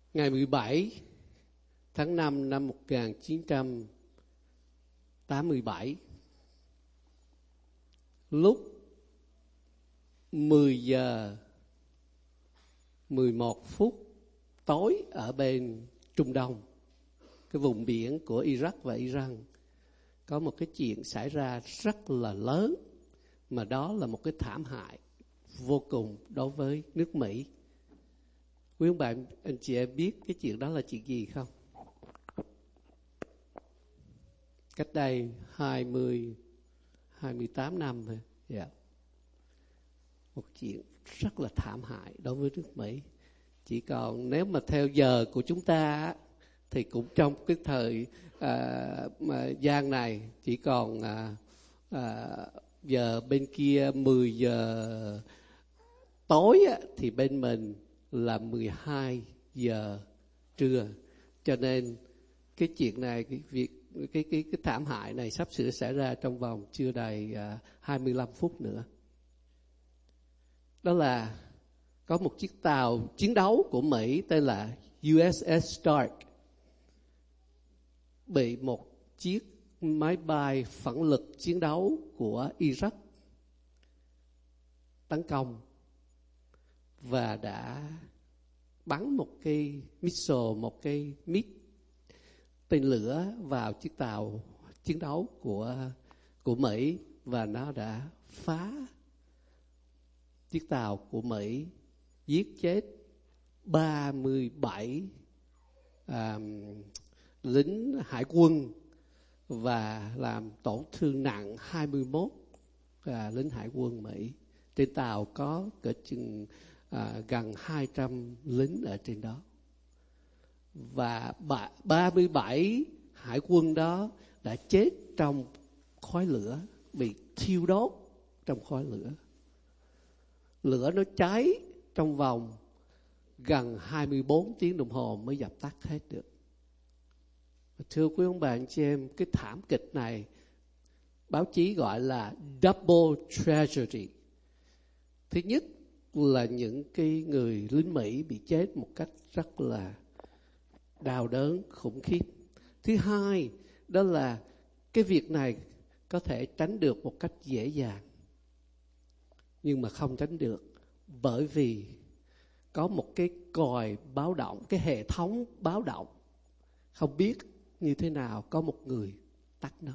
Ngày 17 tháng 5 năm 1987, lúc 10 giờ 11 phút tối ở bên Trung Đông, cái vùng biển của Iraq và Iran, có một cái chuyện xảy ra rất là lớn, mà đó là một cái thảm hại vô cùng đối với nước Mỹ. Quý ông bạn, anh chị em biết cái chuyện đó là chuyện gì không? Cách đây 28 năm thôi. Yeah. Một chuyện rất là thảm hại đối với nước Mỹ. Chỉ còn nếu mà theo giờ của chúng ta thì cũng trong cái thời gian này chỉ còn giờ bên kia 10 giờ tối thì bên mình là 12 giờ trưa. Cho nên cái chuyện này, cái thảm hại này sắp sửa xảy ra trong vòng chưa đầy 25 phút nữa. Đó là có một chiếc tàu chiến đấu của Mỹ tên là USS Stark bị một chiếc máy bay phản lực chiến đấu của Iraq tấn công và đã bắn một cái missile, một cái tên lửa vào chiếc tàu chiến đấu của Mỹ, và nó đã phá chiếc tàu của Mỹ, giết chết 37 lính hải quân và làm tổn thương nặng 21 lính hải quân Mỹ. Trên tàu có cỡ chừng gần 200 lính ở trên đó. Và 37 hải quân đó đã chết trong khói lửa, bị thiêu đốt trong khói lửa. Lửa nó cháy trong vòng gần 24 tiếng đồng hồ mới dập tắt hết được. Thưa quý ông bà anh chị em, cái thảm kịch này báo chí gọi là double tragedy. Thứ nhất là những cái người lính Mỹ bị chết một cách rất là đau đớn, khủng khiếp. Thứ hai, đó là cái việc này có thể tránh được một cách dễ dàng, nhưng mà không tránh được, bởi vì có một cái còi báo động, cái hệ thống báo động, không biết như thế nào có một người tắt nó.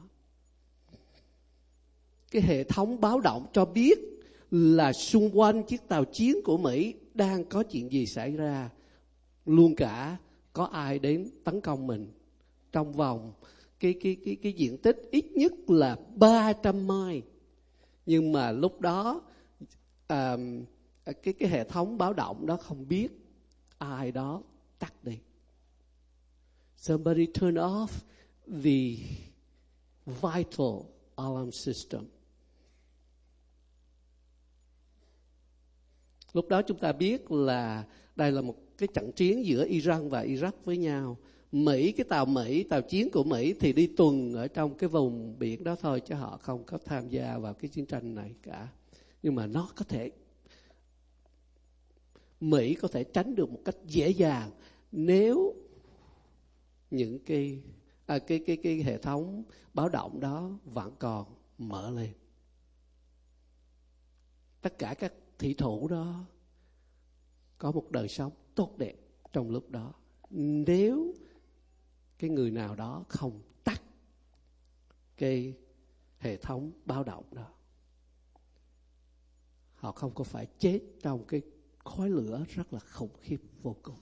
Cái hệ thống báo động cho biết là xung quanh chiếc tàu chiến của Mỹ đang có chuyện gì xảy ra, luôn cả có ai đến tấn công mình trong vòng cái diện tích ít nhất là 300 mile. Nhưng mà lúc đó cái hệ thống báo động đó không biết, ai đó tắt đi. Somebody turn off the vital alarm system. Lúc đó chúng ta biết là đây là một cái trận chiến giữa Iran và Iraq với nhau. Mỹ, cái tàu Mỹ, tàu chiến của Mỹ thì đi tuần ở trong cái vùng biển đó thôi, chứ họ không có tham gia vào cái chiến tranh này cả. Nhưng mà nó có thể, Mỹ có thể tránh được một cách dễ dàng nếu những cái hệ thống báo động đó vẫn còn mở lên. Tất cả các thủy thủ đó có một đời sống tốt đẹp trong lúc đó, nếu cái người nào đó không tắt cái hệ thống báo động đó. Họ không có phải chết trong cái khói lửa rất là khủng khiếp vô cùng.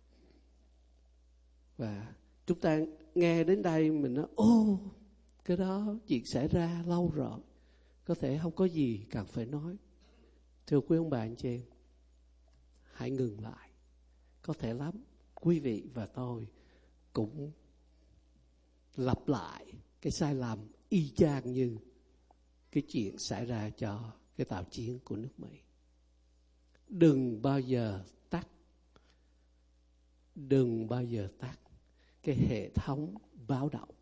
Và chúng ta nghe đến đây mình nói, cái đó chuyện xảy ra lâu rồi, có thể không có gì cần phải nói. Thưa quý ông bà anh chị em, hãy ngừng lại. Có thể lắm, quý vị và tôi cũng lặp lại cái sai lầm y chang như cái chuyện xảy ra cho cái tàu chiến của nước Mỹ. Đừng bao giờ tắt cái hệ thống báo động,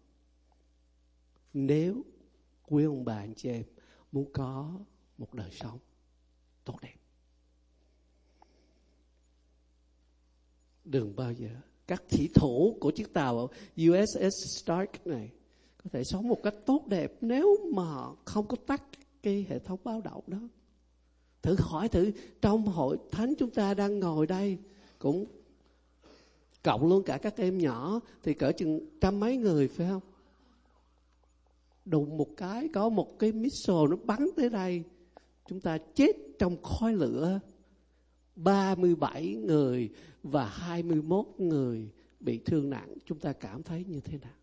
nếu quý ông bà anh chị em muốn có một đời sống tốt đẹp. Đừng bao giờ. Các thủy thủ của chiếc tàu USS Stark này có thể sống một cách tốt đẹp nếu mà không có tắt cái hệ thống báo động đó. Thử hỏi thử, trong hội thánh chúng ta đang ngồi đây, cũng cộng luôn cả các em nhỏ thì cỡ chừng trăm mấy người phải không? Đụng một cái, có một cái missile nó bắn tới đây, chúng ta chết trong khói lửa. 37 người và 21 người bị thương nặng. Chúng ta cảm thấy như thế nào?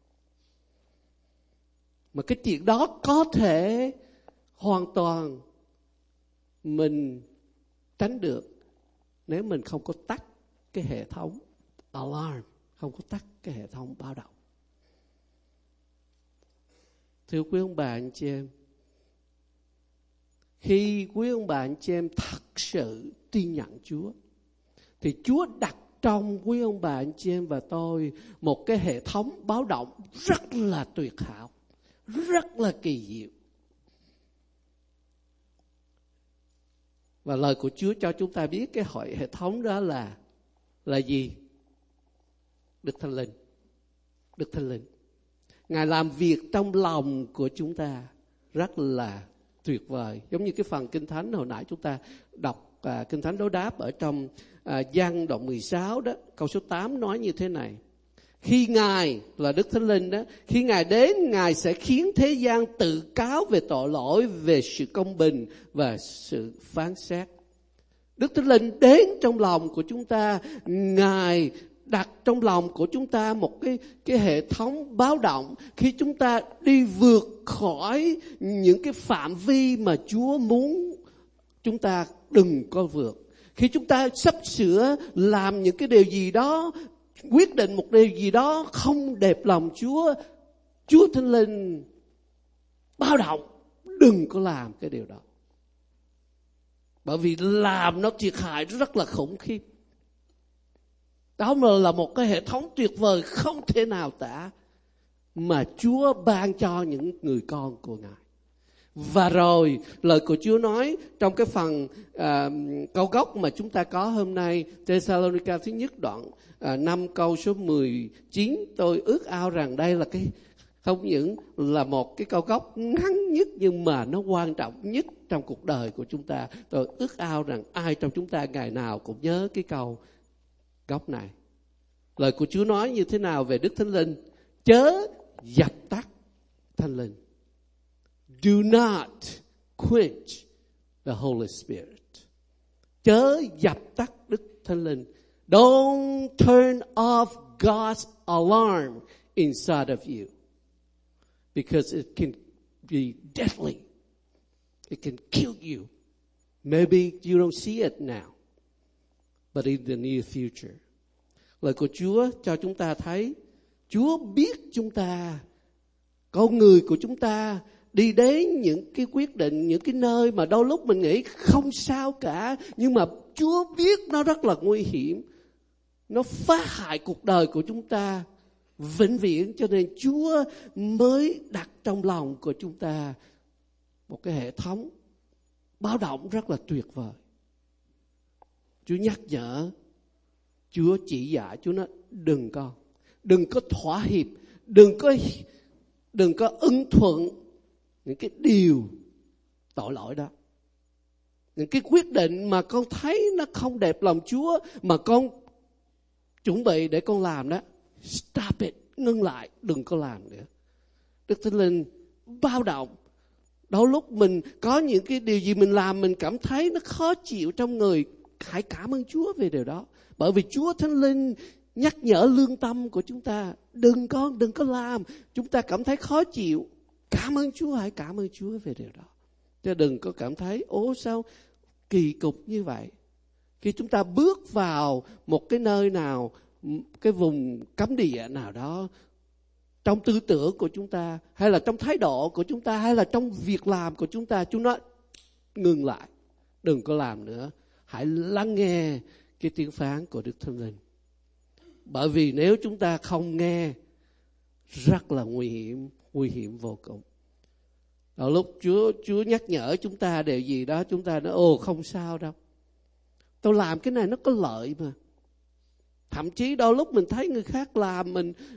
Mà cái chuyện đó có thể hoàn toàn mình tránh được nếu mình không có tắt cái hệ thống alarm, không có tắt cái hệ thống báo động. Thưa quý ông bà anh chị em, khi quý ông bà anh chị em thật sự tin nhận Chúa, thì Chúa đặt trong quý ông bà anh chị em và tôi một cái hệ thống báo động rất là tuyệt hảo, rất là kỳ diệu. Và lời của Chúa cho chúng ta biết cái hệ thống đó là gì? Đức Thánh Linh. Đức Thánh Linh. Ngài làm việc trong lòng của chúng ta rất là tuyệt vời. Giống như cái phần Kinh Thánh hồi nãy chúng ta đọc Kinh Thánh đối đáp ở trong Giăng đoạn 16 đó, câu số 8 nói như thế này. Khi Ngài là Đức Thánh Linh đó, khi Ngài đến, Ngài sẽ khiến thế gian tự cáo về tội lỗi, về sự công bình và sự phán xét. Đức Thánh Linh đến trong lòng của chúng ta, Ngài đặt trong lòng của chúng ta một cái hệ thống báo động khi chúng ta đi vượt khỏi những cái phạm vi mà Chúa muốn chúng ta đừng có vượt. Khi chúng ta sắp sửa làm những cái điều gì đó, quyết định một điều gì đó không đẹp lòng Chúa, Chúa Thánh Linh báo động đừng có làm cái điều đó. Bởi vì làm nó thiệt hại rất là khủng khiếp. Đó là một cái hệ thống tuyệt vời không thể nào tả mà Chúa ban cho những người con của Ngài. Và rồi lời của Chúa nói trong cái phần câu gốc mà chúng ta có hôm nay, Thessalonica thứ nhất đoạn 5 câu số 19, tôi ước ao rằng đây là cái không những là một cái câu gốc ngắn nhất nhưng mà nó quan trọng nhất trong cuộc đời của chúng ta. Tôi ước ao rằng ai trong chúng ta ngày nào cũng nhớ cái câu gốc này. Lời của Chúa nói như thế nào về Đức Thánh Linh? Chớ dập tắt Thánh Linh. Do not quench the Holy Spirit. Chớ dập tắt Đức Thánh Linh. Don't turn off God's alarm inside of you. Because it can be deadly. It can kill you. Maybe you don't see it now. But in the near future. Lời của Chúa cho chúng ta thấy, Chúa biết chúng ta, con người của chúng ta đi đến những cái quyết định, những cái nơi mà đôi lúc mình nghĩ không sao cả, nhưng mà Chúa biết nó rất là nguy hiểm. Nó phá hại cuộc đời của chúng ta vĩnh viễn, cho nên Chúa mới đặt trong lòng của chúng ta một cái hệ thống báo động rất là tuyệt vời. Chúa nhắc nhở, Chúa chỉ dạy, Chúa nói đừng có thỏa hiệp, đừng có ưng thuận những cái điều tội lỗi đó. Những cái quyết định mà con thấy nó không đẹp lòng Chúa mà con chuẩn bị để con làm đó, stop it, ngưng lại, đừng có làm nữa. Đức Thánh Linh báo động. Đôi lúc mình có những cái điều gì mình làm mình cảm thấy nó khó chịu trong người, hãy cảm ơn Chúa về điều đó. Bởi vì Chúa Thánh Linh nhắc nhở lương tâm của chúng ta, đừng có làm. Chúng ta cảm thấy khó chịu, cảm ơn Chúa, hãy cảm ơn Chúa về điều đó. Chứ đừng có cảm thấy sao kỳ cục như vậy. Khi chúng ta bước vào một cái nơi nào, cái vùng cấm địa nào đó, trong tư tưởng của chúng ta, hay là trong thái độ của chúng ta, hay là trong việc làm của chúng ta, chúng nó ngừng lại, đừng có làm nữa. Hãy lắng nghe cái tiếng phán của Đức Thánh Linh. Bởi vì nếu chúng ta không nghe, rất là nguy hiểm vô cùng. Đôi lúc Chúa nhắc nhở chúng ta điều gì đó, chúng ta nói không sao đâu, tôi làm cái này nó có lợi mà. Thậm chí đôi lúc mình thấy người khác làm,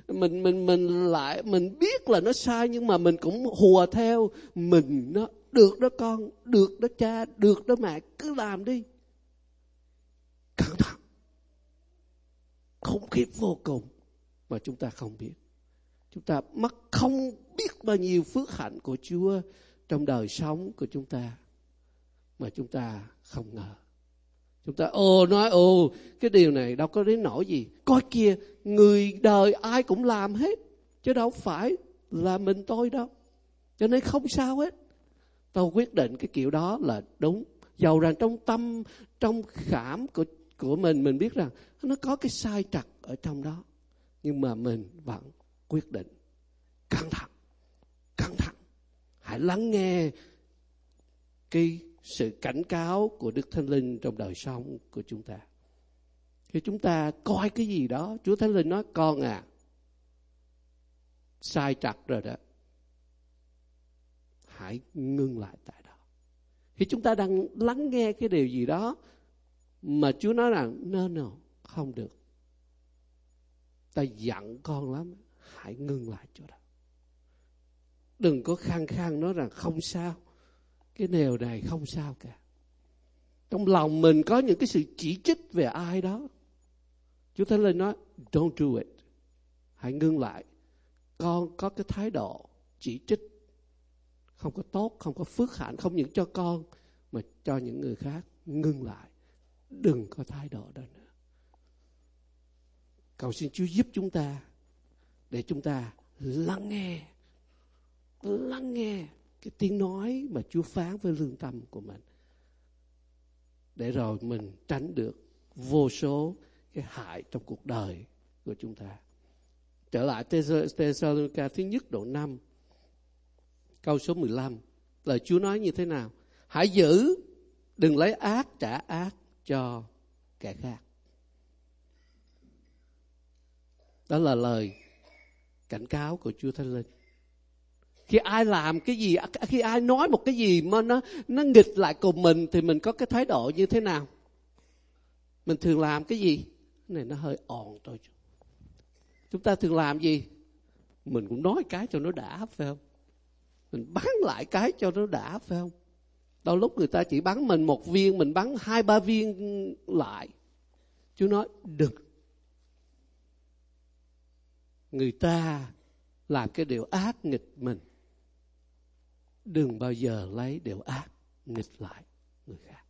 mình biết là nó sai, nhưng mà mình cũng hùa theo. Mình nó được đó con, được đó cha, được đó mẹ, cứ làm đi. Cẩn thận, khủng khiếp vô cùng mà chúng ta không biết. Chúng ta mất không biết bao nhiêu phước hạnh của Chúa trong đời sống của chúng ta mà chúng ta không ngờ. Chúng ta nói cái điều này đâu có đến nỗi gì. Coi kìa, người đời ai cũng làm hết, chứ đâu phải là mình tôi đâu. Cho nên không sao hết. Tôi quyết định cái kiểu đó là đúng. Dầu rằng trong tâm, trong khảm của mình biết rằng nó có cái sai trật ở trong đó. Nhưng mà mình vẫn quyết định. Cẩn thận, cẩn thận. Hãy lắng nghe cái sự cảnh cáo của Đức Thánh Linh trong đời sống của chúng ta. Khi chúng ta coi cái gì đó, Chúa Thánh Linh nói, con à, sai trật rồi đó, hãy ngưng lại tại đó. Khi chúng ta đang lắng nghe cái điều gì đó mà Chúa nói rằng no, không được, ta giận con lắm, hãy ngưng lại chỗ đó. Đừng có khăng khăng nói rằng không sao, cái điều này không sao cả. Trong lòng mình có những cái sự chỉ trích về ai đó, Chúa Thánh Linh nói don't do it, hãy ngưng lại. Con có cái thái độ chỉ trích không có tốt, không có phước hạnh, không những cho con mà cho những người khác. Ngưng lại, đừng có thái độ đó nữa. Cầu xin Chúa giúp chúng ta để chúng ta lắng nghe cái tiếng nói mà Chúa phán với lương tâm của mình, để rồi mình tránh được vô số cái hại trong cuộc đời của chúng ta. Trở lại Thessalonica thứ nhất đoạn 5 câu số 15, lời Chúa nói như thế nào? Hãy giữ, đừng lấy ác trả ác cho kẻ khác. Đó là lời cảnh cáo của Chúa Thánh Linh. Khi ai làm cái gì, khi ai nói một cái gì mà nó nghịch lại cùng mình, thì mình có cái thái độ như thế nào? Mình thường làm cái gì? Cái này nó hơi ồn thôi. Chúng ta thường làm gì? Mình cũng nói cái cho nó đã, phải không? Mình bắn lại cái cho nó đã, phải không? Đôi lúc người ta chỉ bắn mình một viên, mình bắn 2-3 viên lại. Chúa nói đừng. Người ta làm cái điều ác nghịch mình, đừng bao giờ lấy điều ác nghịch lại người khác.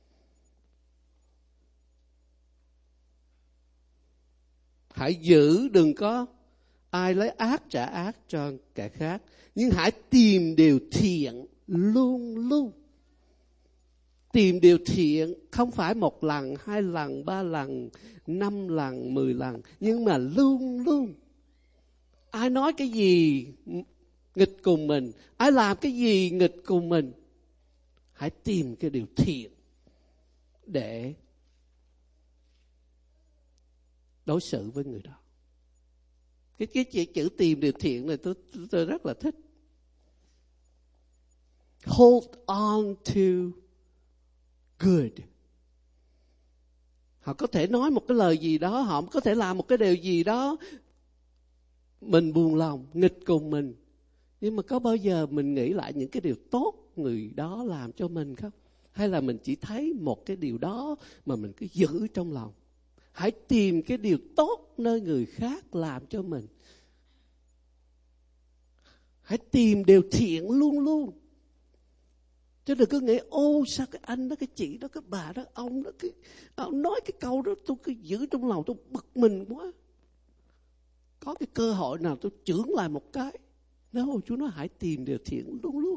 Hãy giữ, đừng có ai lấy ác trả ác cho kẻ khác, nhưng hãy tìm điều thiện luôn luôn. Tìm điều thiện không phải 1 lần, 2 lần, 3 lần, 5 lần, 10 lần, nhưng mà luôn luôn. Ai nói cái gì nghịch cùng mình, ai làm cái gì nghịch cùng mình, hãy tìm cái điều thiện để đối xử với người đó. Cái chữ tìm điều thiện này tôi rất là thích. Hold on to good. Họ có thể nói một cái lời gì đó, họ có thể làm một cái điều gì đó mình buồn lòng, nghịch cùng mình, nhưng mà có bao giờ mình nghĩ lại những cái điều tốt người đó làm cho mình không? Hay là mình chỉ thấy một cái điều đó mà mình cứ giữ trong lòng? Hãy tìm cái điều tốt nơi người khác làm cho mình. Hãy tìm điều thiện luôn luôn. Chứ đừng cứ nghĩ sao cái anh đó, cái chị đó, cái bà đó, ông đó, ông nói cái câu đó tôi cứ giữ trong lòng, tôi bực mình quá. Có cái cơ hội nào tôi chưởng lại một cái. No, Chúa nói hãy tìm điều thiện luôn luôn.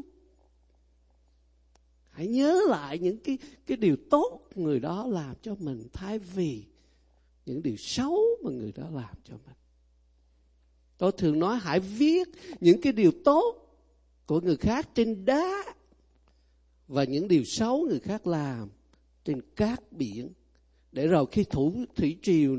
Hãy nhớ lại những cái điều tốt người đó làm cho mình, thay vì những điều xấu mà người đó làm cho mình. Tôi thường nói hãy viết những cái điều tốt của người khác trên đá, và những điều xấu người khác làm trên cát biển, để rồi khi thủy triều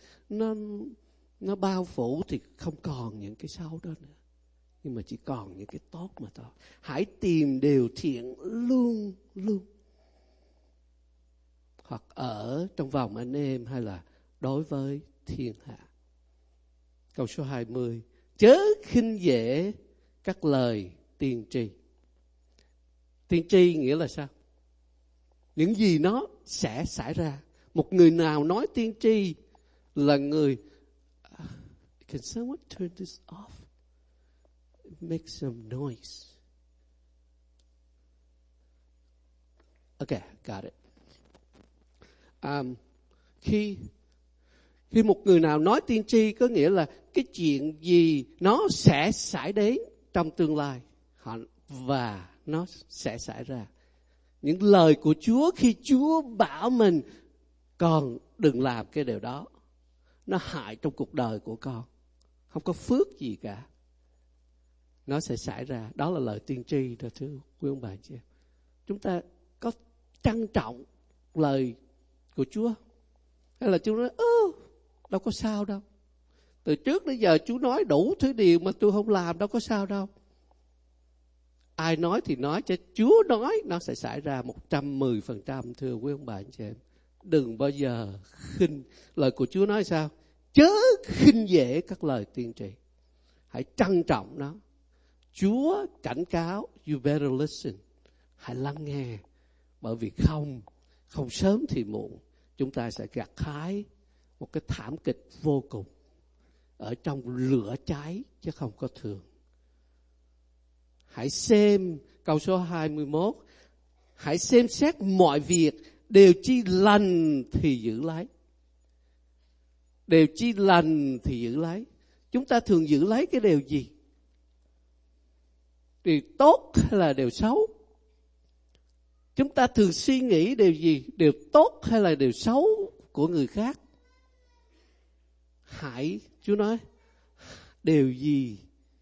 nó bao phủ thì không còn những cái xấu đó nữa, nhưng mà chỉ còn những cái tốt mà thôi. Hãy tìm điều thiện luôn luôn, hoặc ở trong vòng anh em hay là đối với thiên hạ. Câu số 20. Chớ khinh dễ các lời tiên tri. Tiên tri nghĩa là sao? Những gì nó sẽ xảy ra. Một người nào nói tiên tri là người... Can someone turn this off? Make some noise. Okay, got it. Khi một người nào nói tiên tri có nghĩa là cái chuyện gì nó sẽ xảy đến trong tương lai và nó sẽ xảy ra. Những lời của Chúa khi Chúa bảo mình con đừng làm cái điều đó, nó hại trong cuộc đời của con, không có phước gì cả, nó sẽ xảy ra. Đó là lời tiên tri đó thưa quý ông bà chị em. Chúng ta có trân trọng lời của Chúa hay là Chúa nói đâu có sao đâu, từ trước đến giờ Chúa nói đủ thứ điều mà tôi không làm, đâu có sao đâu. Ai nói thì nói, cho Chúa nói nó sẽ xảy ra 110%. Thưa quý ông bà anh chị em, đừng bao giờ khinh. Lời của Chúa nói sao? Chớ khinh dễ các lời tiên tri, hãy trân trọng nó. Chúa cảnh cáo, you better listen, hãy lắng nghe, bởi vì không sớm thì muộn chúng ta sẽ gặt hái một cái thảm kịch vô cùng ở trong lửa cháy chứ không có thường. Hãy xem câu số 21. Hãy xem xét mọi việc, đều chi lành thì giữ lấy. Đều chi lành thì giữ lấy. Chúng ta thường giữ lấy cái điều gì? Điều tốt hay là điều xấu? Chúng ta thường suy nghĩ điều gì? Điều tốt hay là điều xấu của người khác? Chúa nói, điều gì?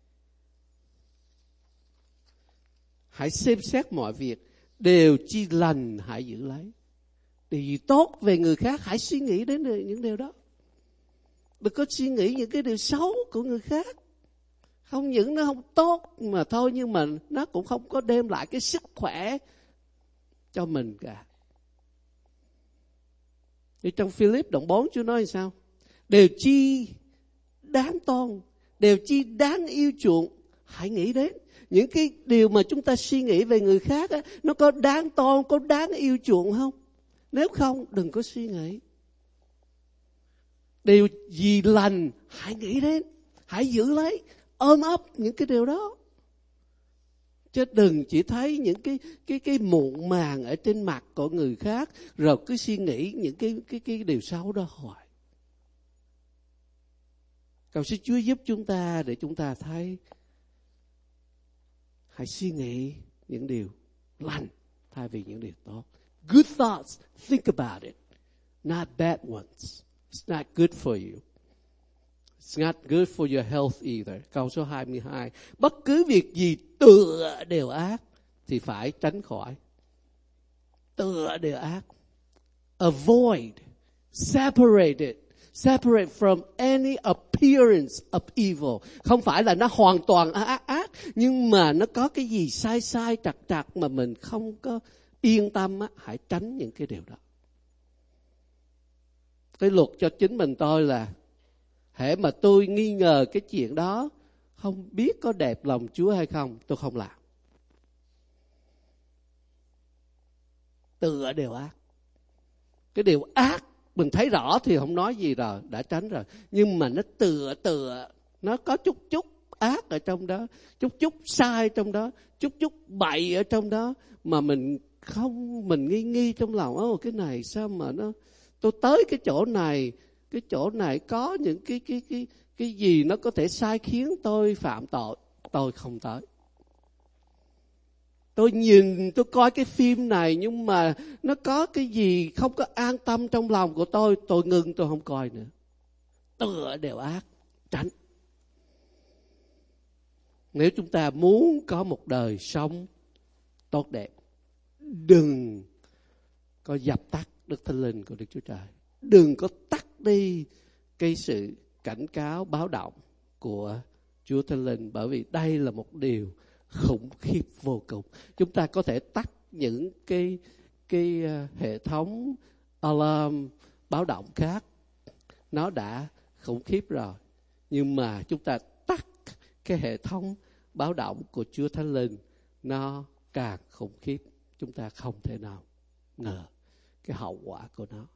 Hãy xem xét mọi việc, đều chi lành hãy giữ lấy. Điều gì tốt về người khác, hãy suy nghĩ đến những điều đó. Đừng có suy nghĩ những cái điều xấu của người khác. Không những nó không tốt mà thôi, nhưng mà nó cũng không có đem lại cái sức khỏe cho mình cả. Thì trong Philip đoạn 4 Chúa nói sao? Đều chi đáng tôn, đều chi đáng yêu chuộng. Hãy nghĩ đến những cái điều mà chúng ta suy nghĩ về người khác á, nó có đáng tôn, có đáng yêu chuộng không? Nếu không, đừng có suy nghĩ. Điều gì lành, hãy nghĩ đến, hãy giữ lấy, ôm ấp những cái điều đó. Chứ đừng chỉ thấy những cái muộn màng ở trên mặt của người khác, rồi cứ suy nghĩ những cái điều xấu đó hoài. Cầu xin Chúa giúp chúng ta để chúng ta thấy, hãy suy nghĩ những điều lành thay vì những điều tốt. Good thoughts, think about it. Not bad ones. It's not good for you. It's not good for your health either. Câu số 22. Bất cứ việc gì tựa đều ác thì phải tránh khỏi. Tựa đều ác. Avoid. Separate from any appearance of evil. Không phải là nó hoàn toàn ác, nhưng mà nó có cái gì sai trật mà mình không có yên tâm á, hãy tránh những cái điều đó. Cái luật cho chính mình tôi là hễ mà tôi nghi ngờ cái chuyện đó không biết có đẹp lòng Chúa hay không, tôi không làm. Tựa đều ác. Cái điều ác mình thấy rõ thì không nói gì rồi, đã tránh rồi. Nhưng mà nó tựa, nó có chút ác ở trong đó, chút sai trong đó, chút bậy ở trong đó, mà mình nghi trong lòng, cái này sao mà tôi tới cái chỗ này có những cái gì nó có thể sai khiến tôi phạm tội, tôi không tới. Tôi coi cái phim này nhưng mà nó có cái gì không có an tâm trong lòng của tôi ngưng, tôi không coi nữa. Tựa đều ác, tránh. Nếu chúng ta muốn có một đời sống tốt đẹp, đừng có dập tắt Đức Thánh Linh của Đức Chúa Trời. Đừng có tắt đi cái sự cảnh cáo báo động của Chúa Thánh Linh, bởi vì đây là một điều khủng khiếp vô cùng. Chúng ta có thể tắt những cái hệ thống alarm báo động khác, nó đã khủng khiếp rồi. Nhưng mà chúng ta tắt cái hệ thống báo động của Chúa Thánh Linh, nó càng khủng khiếp. Chúng ta không thể nào ngờ cái hậu quả của nó.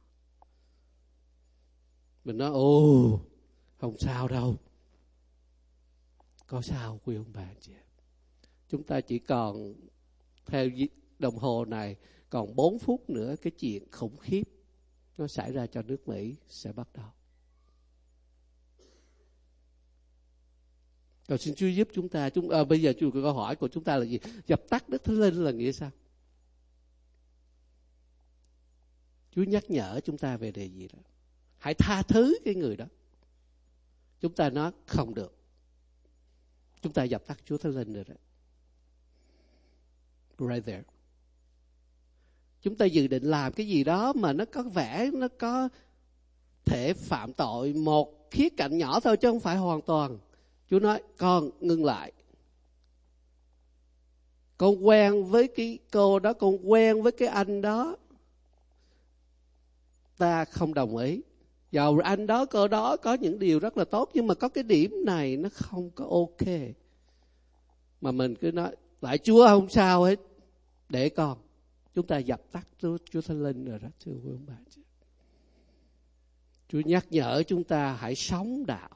Mình nói không sao đâu. Có sao quý ông bà anh chị? Chúng ta chỉ còn theo đồng hồ này còn 4 phút nữa cái chuyện khủng khiếp nó xảy ra cho nước Mỹ sẽ bắt đầu. Cầu xin Chúa giúp chúng ta. Bây giờ câu hỏi của chúng ta là gì? Dập tắt Đức Thánh Linh là nghĩa sao? Chúa nhắc nhở chúng ta về điều gì đó. Hãy tha thứ cái người đó. Chúng ta nói không được. Chúng ta dập tắt Chúa Thánh Linh rồi đó. Right there. Chúng ta dự định làm cái gì đó mà nó có vẻ nó có thể phạm tội một khía cạnh nhỏ thôi chứ không phải hoàn toàn. Chúa nói con ngưng lại. Con quen với cái cô đó, con quen với cái anh đó. Ta không đồng ý. Dầu anh đó, cô đó có những điều rất là tốt, nhưng mà có cái điểm này nó không có ok. Mà mình cứ nói, lại Chúa không sao hết, để con. Chúng ta dập tắt Chúa Thánh Linh rồi đó, thưa quý ông bà. Chúa nhắc nhở chúng ta hãy sống đạo.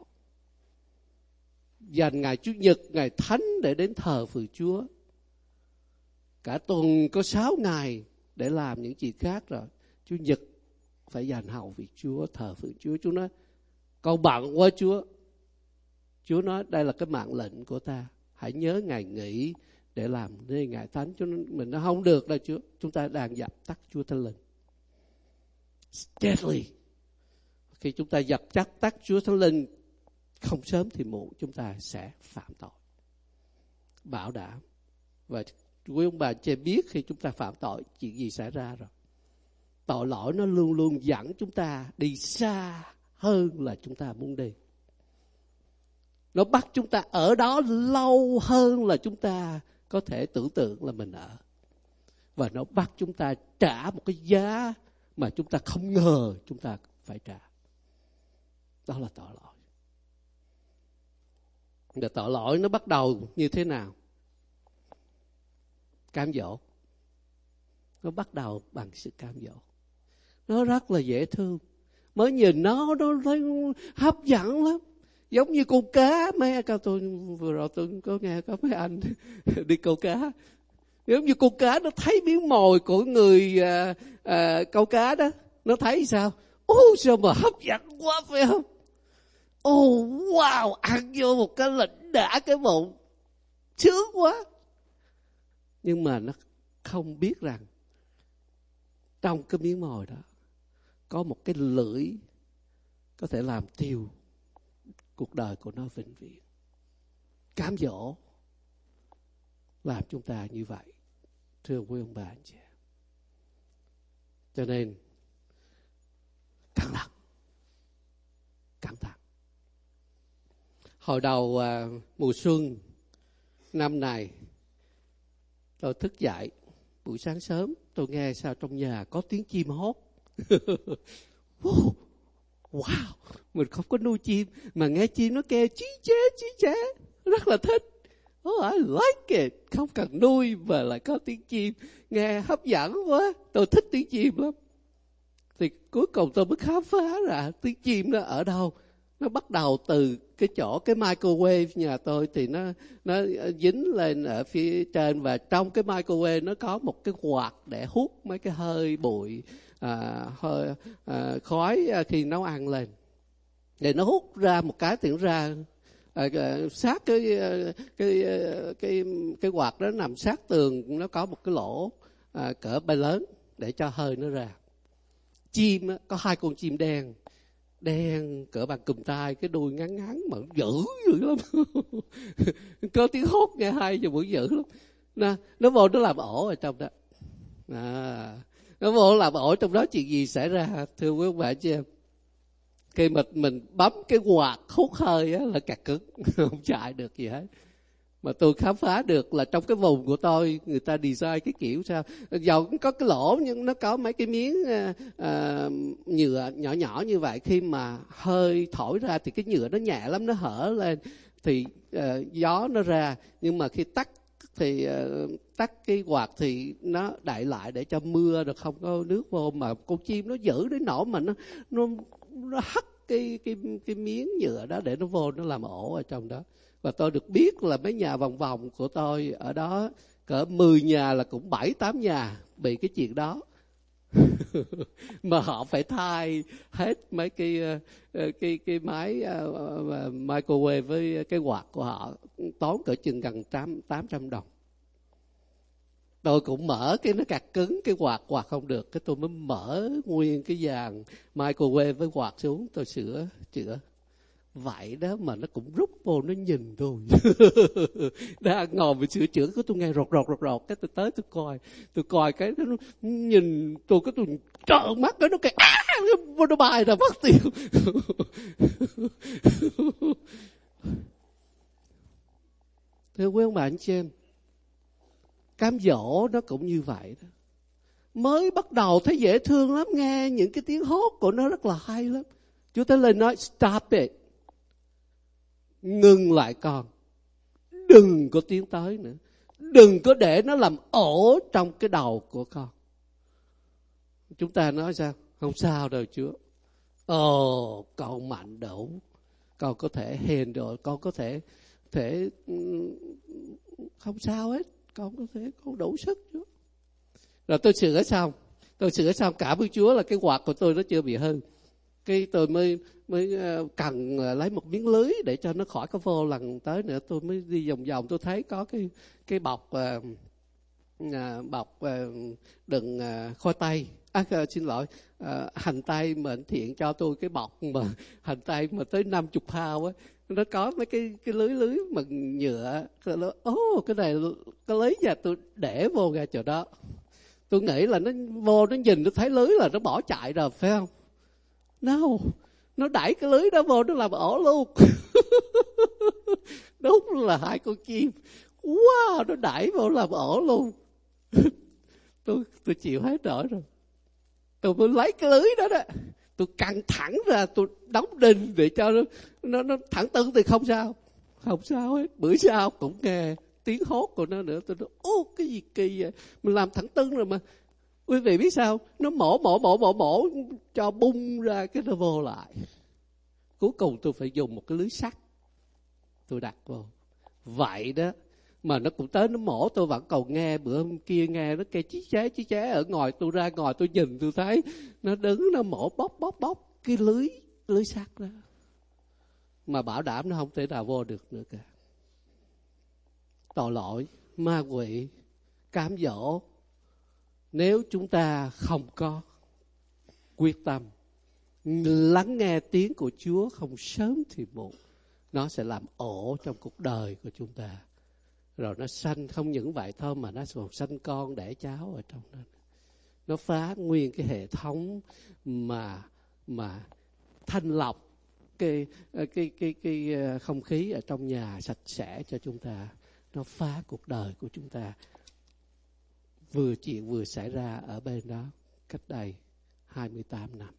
Dành ngày Chủ nhật, ngày Thánh để đến thờ phượng Chúa. Cả tuần có 6 ngày để làm những chuyện khác rồi. Chủ nhật phải dành hầu việc Chúa, thờ phượng Chúa. Chúa nói, con bận quá Chúa. Chúa nói, đây là cái mạng lệnh của ta. Hãy nhớ ngày nghỉ để làm nên ngày Thánh. Cho nên mình nó không được đâu Chúa. Chúng ta đang dập tắt Chúa Thánh Linh. Deadly. Khi chúng ta dập tắt Chúa Thánh Linh, không sớm thì muộn chúng ta sẽ phạm tội. Bảo đảm. Và quý ông bà chị biết khi chúng ta phạm tội chuyện gì xảy ra rồi. Tội lỗi nó luôn luôn dẫn chúng ta đi xa hơn là chúng ta muốn đi. Nó bắt chúng ta ở đó lâu hơn là chúng ta có thể tưởng tượng là mình ở. Và nó bắt chúng ta trả một cái giá mà chúng ta không ngờ chúng ta phải trả. Đó là tội lỗi. Và tội lỗi nó bắt đầu như thế nào? Cám dỗ. Nó bắt đầu bằng sự cám dỗ. Nó rất là dễ thương. Mới nhìn nó thấy hấp dẫn lắm. Giống như con cá. Tôi vừa rồi tôi có nghe có mấy anh đi câu cá. Giống như con cá nó thấy miếng mồi của người câu cá đó. Nó thấy sao? Sao mà hấp dẫn quá phải không? Wow, ăn vô một cái lệnh đã cái bụng. Sướng quá. Nhưng mà nó không biết rằng trong cái miếng mồi đó có một cái lưỡi có thể làm tiêu cuộc đời của nó vĩnh viễn. Cám dỗ làm chúng ta như vậy, thưa quý ông bà anh chị. Cho nên cẩn thận. Hồi đầu mùa xuân năm này, tôi thức dậy buổi sáng sớm, tôi nghe sao trong nhà có tiếng chim hót. Wow, mình không có nuôi chim mà nghe chim nó kêu chí chế, rất là thích. I like it, không cần nuôi mà lại có tiếng chim, nghe hấp dẫn quá, tôi thích tiếng chim lắm. Thì cuối cùng tôi mới khám phá ra tiếng chim nó ở đâu. Nó bắt đầu từ cái chỗ cái microwave nhà tôi thì nó dính lên ở phía trên, và trong cái microwave nó có một cái quạt để hút mấy cái hơi bụi khói khi nấu ăn lên. Để nó hút ra một cái thì nó ra sát cái quạt đó nằm sát tường, nó có một cái lỗ cỡ bay lớn để cho hơi nó ra. Chim có 2 con chim đen cỡ bằng cùm tay, cái đuôi ngắn mà dữ lắm. Có tiếng hót nghe hay và bữa dữ lắm. Nó vô nó làm ổ ở trong đó. Nó vô làm ổ trong đó, chuyện gì xảy ra thưa quý ông bà chị em? Khi mình bấm cái quạt hút hơi á là cạc cứng, không chạy được gì hết. Mà tôi khám phá được là trong cái vùng của tôi, người ta design cái kiểu sao, dầu cũng có cái lỗ nhưng nó có mấy cái miếng nhựa nhỏ nhỏ như vậy, khi mà hơi thổi ra thì cái nhựa nó nhẹ lắm, nó hở lên thì gió nó ra, nhưng mà khi tắt thì tắt cái quạt thì nó đậy lại để cho mưa được không có nước vô. Mà con chim nó giữ đến nỗi mà nó hất cái miếng nhựa đó để nó vô, nó làm ổ ở trong đó. Và tôi được biết là mấy nhà vòng vòng của tôi ở đó cỡ 10 nhà là cũng 7-8 nhà bị cái chuyện đó. Mà họ phải thay hết mấy cái máy microwave với cái quạt của họ, tốn cỡ chừng gần 800 đồng. Tôi cũng mở cái nó cạc cứng, cái quạt không được, cái tôi mới mở nguyên cái dàn microwave với quạt xuống, tôi sửa chữa. Vậy đó mà nó cũng rút vô, nó nhìn tôi. Đang ngồi mình sửa chữa, tôi nghe rột, cái tôi tới tôi coi cái nó nhìn tôi, cái tôi trợn mắt, cái nó kêu nó bay ra mất tiêu. Thưa quý ông bà anh chị em, cám dỗ nó cũng như vậy đó. Mới bắt đầu thấy dễ thương lắm, nghe những cái tiếng hốt của nó rất là hay lắm. Chúa Thánh Linh nói stop it, ngừng lại con, đừng có tiến tới nữa, đừng có để nó làm ổ trong cái đầu của con. Chúng ta nói sao? Không sao đâu Chúa. Ồ, con mạnh đủ, con có thể handle, con có thể không sao hết, con đủ sức Chúa. Rồi tôi sửa xong cảm ơn Chúa là cái quạt của tôi nó chưa bị hư. Cái tôi mới cần lấy một miếng lưới để cho nó khỏi có vô lần tới nữa. Tôi mới đi vòng tôi thấy có cái bọc đựng khoai tây, hành tây mà anh Thiện cho tôi cái bọc mà hành tây mà tới 50 pound á, nó có mấy cái lưới bằng nhựa. Cái này cái lưới nhà tôi để vô ra chỗ đó. Tôi nghĩ là nó vô, nó nhìn, nó thấy lưới là nó bỏ chạy rồi, phải không? No, nó đẩy cái lưới đó vô, nó làm ổ luôn. Đúng là hai con chim. Wow, nó đẩy vô làm ổ luôn. Tôi chịu hết nổi rồi. Tôi mới lấy cái lưới đó đó, tôi căng thẳng ra, tôi đóng đinh để cho nó thẳng tưng thì không sao hết. Bữa sau cũng nghe tiếng hốt của nó nữa. Tôi nói cái gì kỳ vậy, mình làm thẳng tưng rồi mà. Quý vị biết sao, nó mổ cho bung ra cái nó vô lại. Cuối cùng tôi phải dùng một cái lưới sắt tôi đặt vô. Vậy đó mà nó cũng tới nó mổ, tôi vẫn còn nghe. Bữa hôm kia nghe nó kêu chí chế ở ngoài, tôi ra ngoài tôi nhìn, tôi thấy nó đứng nó mổ bóc cái lưới sắt đó, mà bảo đảm nó không thể nào vô được nữa cả. Tội lỗi, ma quỷ, cám dỗ, nếu chúng ta không có quyết tâm lắng nghe tiếng của Chúa không sớm thì muộn, nó sẽ làm ổ trong cuộc đời của chúng ta. Rồi nó sanh, không những vậy thôi mà nó còn sanh con đẻ cháu ở trong đó. Nó phá nguyên cái hệ thống mà thanh lọc cái không khí ở trong nhà sạch sẽ cho chúng ta. Nó phá cuộc đời của chúng ta. Chuyện vừa xảy ra ở bên đó cách đây 28 năm.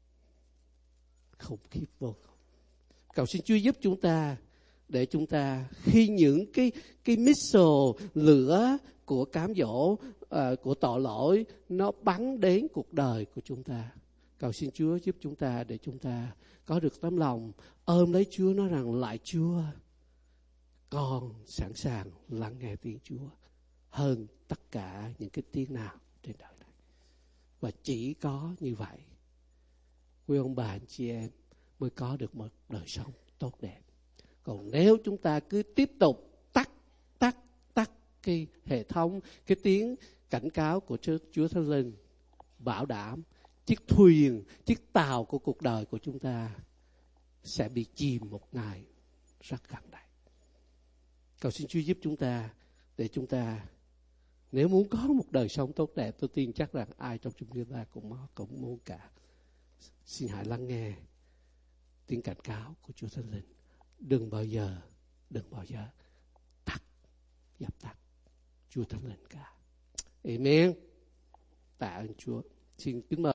Khủng khiếp vô cùng. Cầu xin Chúa giúp chúng ta, để chúng ta khi những cái missile lửa của cám dỗ, của tội lỗi nó bắn đến cuộc đời của chúng ta, cầu xin Chúa giúp chúng ta để chúng ta có được tấm lòng ôm lấy Chúa, nói rằng lại Chúa, con sẵn sàng lắng nghe tiếng Chúa hơn tất cả những cái tiếng nào trên đời này. Và chỉ có như vậy, quý ông bà anh chị em, mới có được một đời sống tốt đẹp. Còn nếu chúng ta cứ tiếp tục tắt cái hệ thống, cái tiếng cảnh cáo của Chúa Thánh Linh, bảo đảm chiếc tàu của cuộc đời của chúng ta sẽ bị chìm một ngày rất gần đây. Cầu xin Chúa giúp chúng ta, để chúng ta nếu muốn có một đời sống tốt đẹp, tôi tin chắc rằng ai trong chúng ta cũng muốn cả. Xin hãy lắng nghe tiếng cảnh cáo của Chúa Thánh Linh. Đừng bao giờ tắt dập tắt. Chúa Thánh Linh cả. Amen. Tạ ơn Chúa. Xin kính mời